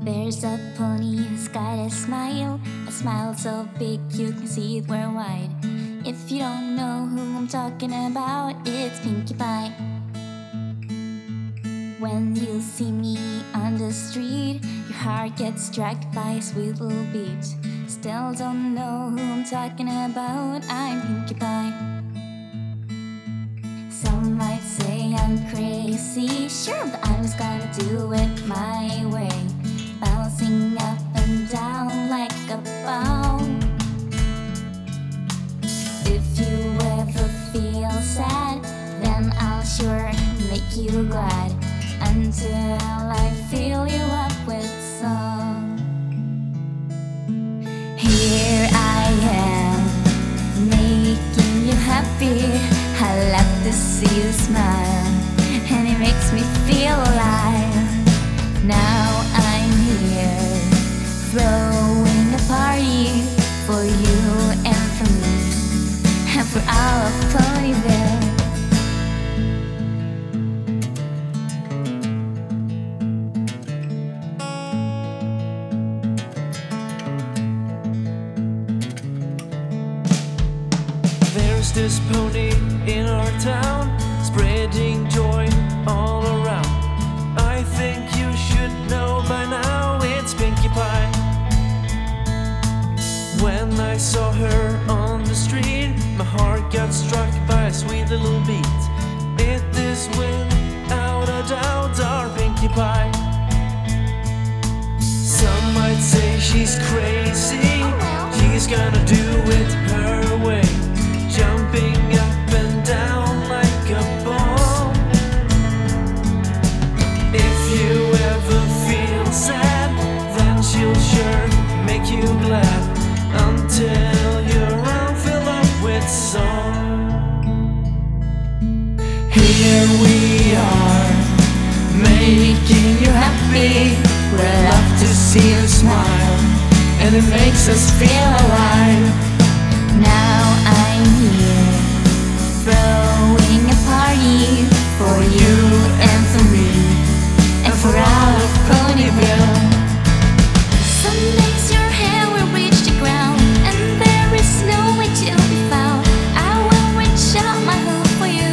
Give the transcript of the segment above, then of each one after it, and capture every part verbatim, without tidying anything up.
There's a pony who's got a smile, a smile so big you can see it worldwide. If you don't know who I'm talking about, it's Pinkie Pie. When you see me on the street, your heart gets struck by a sweet little beat. Still don't know who I'm talking about, I'm Pinkie Pie. Some might say I'm crazy, sure, but I'm just gonna do it my way. Bouncing up and down like a ball. If you ever feel sad, then I'll sure make you glad, until I fill you up with song. Here I am, making you happy. I love to see you smile, and it makes me feel alive. Now I'm here, throwing a party for you and for me, and for all of Ponyville. There's this pony in our town, spreading joy all around. I think you should know by now, it's Pinkie Pie. When I saw her on the street, my heart got struck by a sweet little beat. It is without a doubt our Pinkie Pie. Some might say she's crazy, she's gonna do it her way, jumping up and down like a ball. If you ever feel sad, then she'll sure make you glad, until your arm fill up with song. Here we are, making you happy. We love to see you smile, and it makes us feel alive. Now I'm here, throwing a party for you and for me, and for all of Ponyville. Some days your hair will reach the ground, and there is no way to be found. I will reach out my hook for you,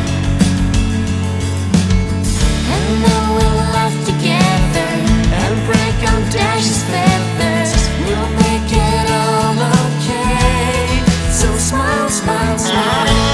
and then we'll laugh together and break on Dash's feathers. We'll make it all okay, so smile, smile, smile.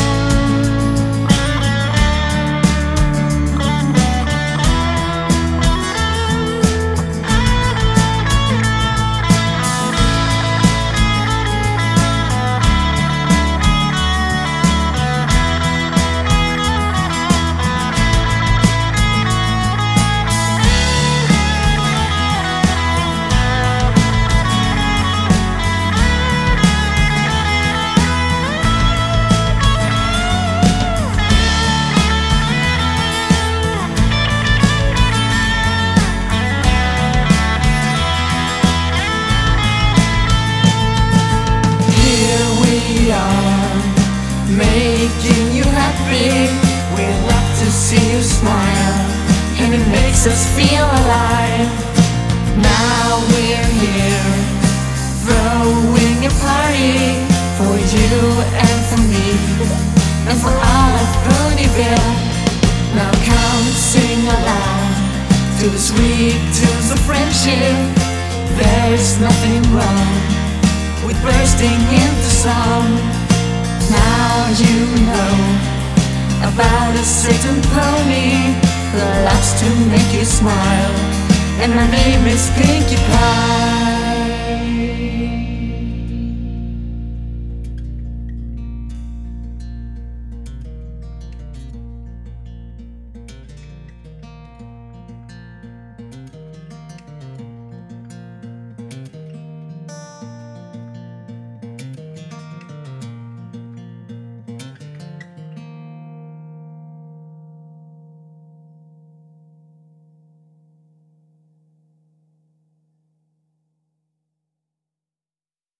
Making you happy, we love to see you smile, and it makes us feel alive. Now we're here, throwing a party for you and for me, and for all of Ponyville. Now come sing aloud to the sweet tunes of friendship. There's nothing wrong with bursting into song. Now you know about a certain pony who loves to make you smile, and my name is Pinkie Pie.